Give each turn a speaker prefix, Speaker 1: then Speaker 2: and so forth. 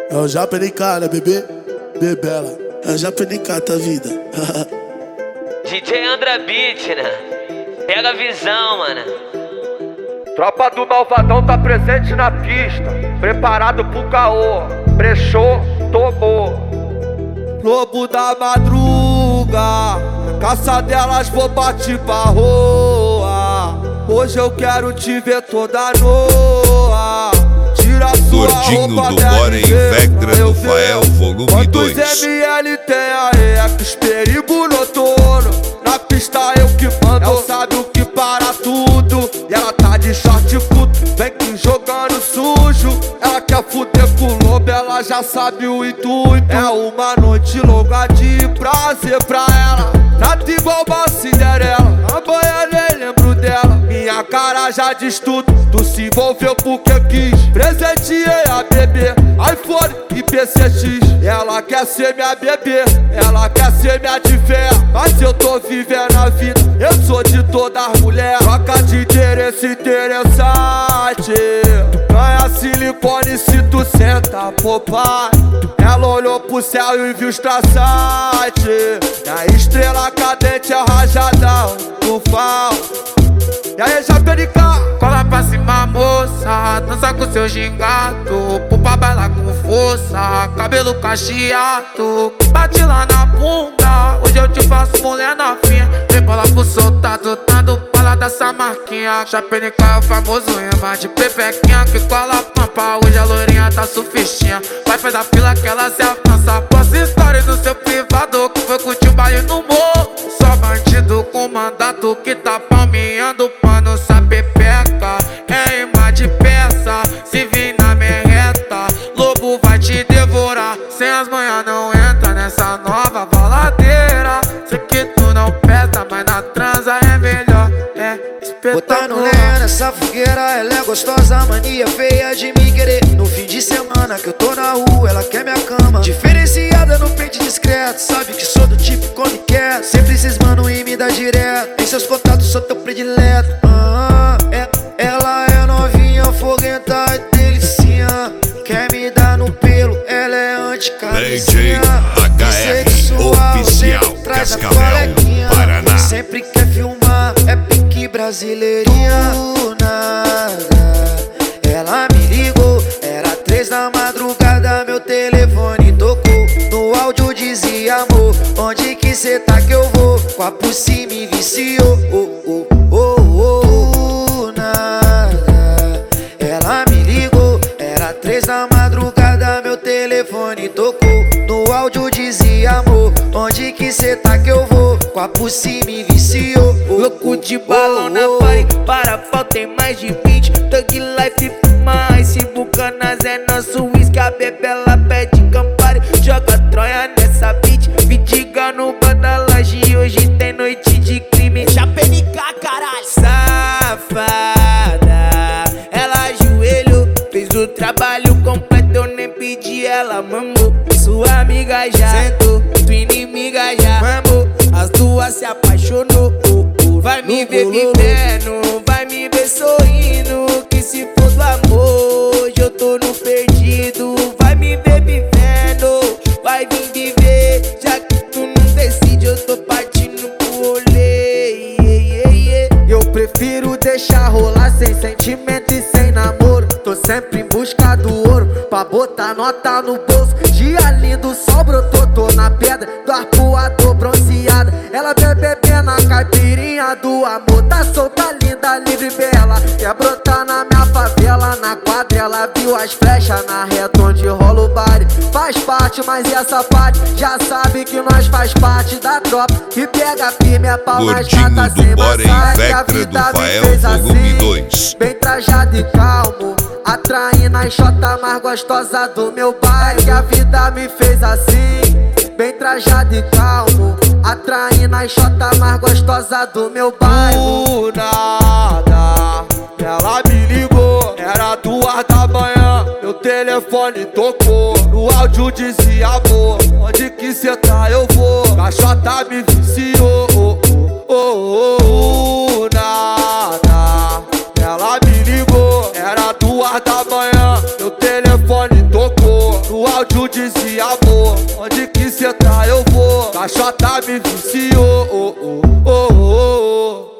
Speaker 1: É o Japa NK, né, bebê? Bebela. É o Japa NK, tá vida.
Speaker 2: DJ Andra Beat, né? Pega a visão, mano.
Speaker 3: Tropa do Malvadão tá presente na pista, preparado pro caô. Brechou, tomou. Lobo da madruga, caça delas vou partir pra rua. Hoje eu quero te ver toda noa. Tira sua
Speaker 4: Gordinho
Speaker 3: roupa,
Speaker 4: do Bora em Vectra do Fael, volume 2.
Speaker 3: Quantos ml tem aí? É perigo noturno. Na pista eu que mando, ela sabe o que para tudo. E ela tá de short curto, vem que jogando sujo. Ela quer fuder com o lobo, ela já sabe o intuito. É uma noite longa de prazer pra ela. Trata igual uma Cinderela, a banha nem lembro dela. Minha cara já diz tudo, tu se envolveu porque quis. Presenteei a bebê, iPhone e PCX. Ela quer ser minha bebê, ela quer ser minha de fé. Mas eu tô vivendo a vida, eu sou de todas as mulheres. Troca de interesse interessante. Tu ganha silicone se tu senta, pô pai. Ela olhou pro céu e viu os traçantes. Na estrela cadente é rajadão do fal. E aí, Japa NK?
Speaker 5: Cola pra cima, moça, dança com seu gingado. Pupa baila com força, cabelo cacheado. Bate lá na bunda, hoje eu te faço mulher novinha. Vem bola pro soldado, dando bala dessa marquinha. Japa NK é o famoso rema de pepequinha que cola pampa. Hoje a loirinha tá sufistinha, vai fazer a fila que ela se avança. Posta história do seu privado que foi curtir o baile no morro. Só bandido com mandato que tá palmeando pano, sabe peca. É imã de peça, se vir na merreta, lobo vai te devorar. Sem as manhãs não entra nessa nova baladeira. Sei que tu não pesa, mas na transa é melhor. É
Speaker 6: Botando
Speaker 5: espetacular.
Speaker 6: lenha nessa fogueira, ela é gostosa, mania feia de me querer. No fim de semana que eu tô na rua, ela quer minha cama. Diferenciada no peito discreto, sabe que sou do tipo quando quer. Sempre cismando e me dá direto, em seus contatos sou teu predileto. Ela é novinha, foguenta e delicinha. Quer me dar no pelo, ela é
Speaker 4: DJ
Speaker 6: anticaricinha.
Speaker 4: HR Oficial, Cascavel, Paraná.
Speaker 6: Sempre quer filmar, é pique brasileirinha. Do nada, ela me ligou, era 3 da madrugada, meu telefone tocou. No áudio dizia: amor, onde que cê tá que eu vou? Com a Pussy me viciou. Do nada, ela me ligou, era 3 da madrugada, meu telefone tocou. No áudio dizia: amor, onde que cê tá que eu vou? Com a Pussy me viciou.
Speaker 5: Louco de balão na party, para pau tem mais de 20. Thug Life, mais se bucanas é nosso whisky. A bebela pede Campari, joga Troia nessa beat. Vitiga no bandalagem, hoje tem noite de crime. Japa NK, caralho. Safada, ela ajoelhou, fez o trabalho completo, eu nem pedi, ela mamou. Sua amiga já sentou, tua inimiga já mamou. As duas se apaixonou. Vai me ver vivendo, vai me ver sorrindo. Que se for do amor, hoje eu tô no perdido. Vai me ver vivendo, vai vir viver. Já que tu não decide, eu tô partindo pro rolê. Eu prefiro deixar rolar sem sentimento e sem namoro. Tô sempre em busca do ouro, pra botar nota no bolso. Dia lindo, sol brotou, tô na pedra do arpoador bronzeada. Ela bebendo na caipirinha do amor. Tá solta, linda, livre, bela. Quer brotar na minha favela, na quadra ela viu as flechas. Na reta onde rola o baile, faz parte, mas essa parte já sabe que nós faz parte da tropa. Que pega firme, é pau nas
Speaker 4: Gordinho
Speaker 6: gatas
Speaker 4: do
Speaker 6: sem
Speaker 4: Bora em
Speaker 6: massagem.
Speaker 4: Vectra do Fael, volume 2.
Speaker 6: Bem trajado e calmo, atraindo a enxota mais gostosa do meu bairro. Que a vida me fez assim, bem trajado e calmo, atraindo a enxota mais gostosa do meu bairro.
Speaker 3: Do nada, ela me ligou, era 2 da manhã, meu telefone tocou. No áudio dizia: amor, onde que cê tá eu vou? Caixota me viciou. Do nada, ela me ligou, era 2 da manhã, meu telefone tocou. No No áudio dizia amor, onde que cê tá eu vou. Caixota me viciou, oh, oh, oh, oh, oh.